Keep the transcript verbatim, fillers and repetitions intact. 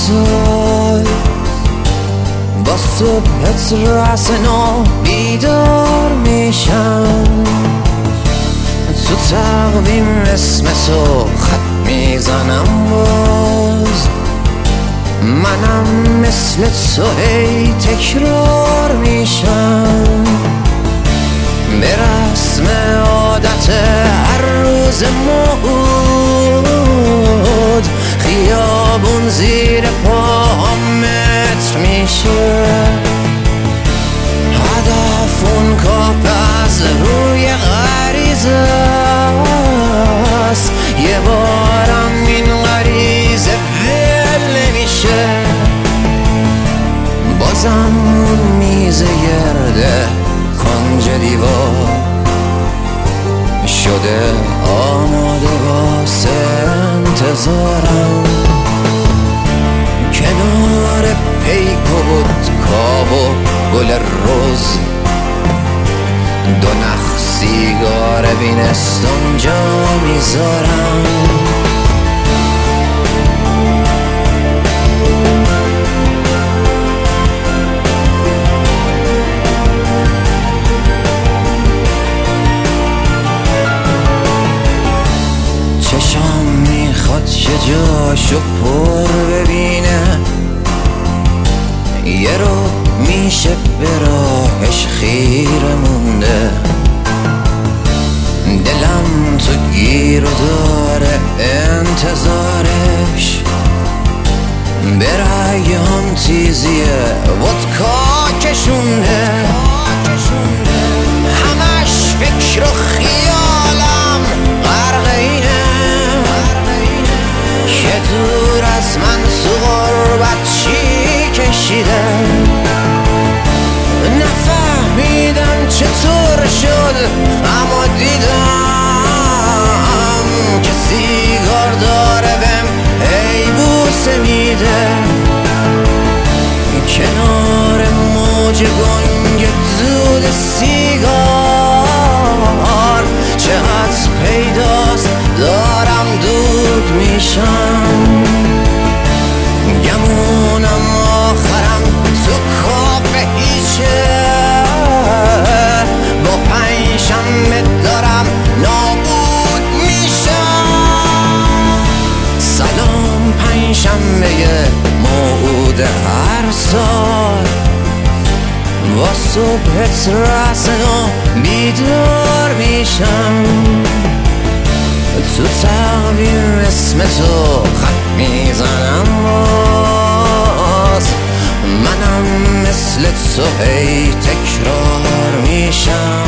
سال با صبحت رأس نو بیدار میشم، تو تقویم اسم تو خط میزنم باز. منم مثل تو هی تکرار میشم، به رسم عادت هر روز موعود خیابون زیر پاهم متر میشه. هدف اون کاپ از روی غریزه است، یه بارم این غریزه ول نمیشه. بازم اون میز گرده کنج دیوار شده آماده واسه انتظارم. کنار پیک و بودکا و گل روز دو نخ سیگار بینستون جا میذارم. چشام میخواد چه جاشو پر ببینه، یه رو میشه به راهش خیره مونده. دلم تو گیر و داره انتظارش، به رأیام تیزیه ودکا کشونده. همش فکر و خیالم غرق اینه که دور از من تو غربت چی کشیده. نفهمیدم چطور شد اما دیدم که سیگار داره بهم ای بوسه میده. کنار موج گنگ دود سیگار چقدر پیداست دارم دود میشم. گمونم آخرم تو کاپ هیچه، با پنجشنبه دارم نابود میشم. سلام پنجشنبه موعود هر سال، با صبحت رأس نو بیدار میشم. تو تقویم اسم تو خط میزنم باز. منم مثل تو هی تکرار میشم.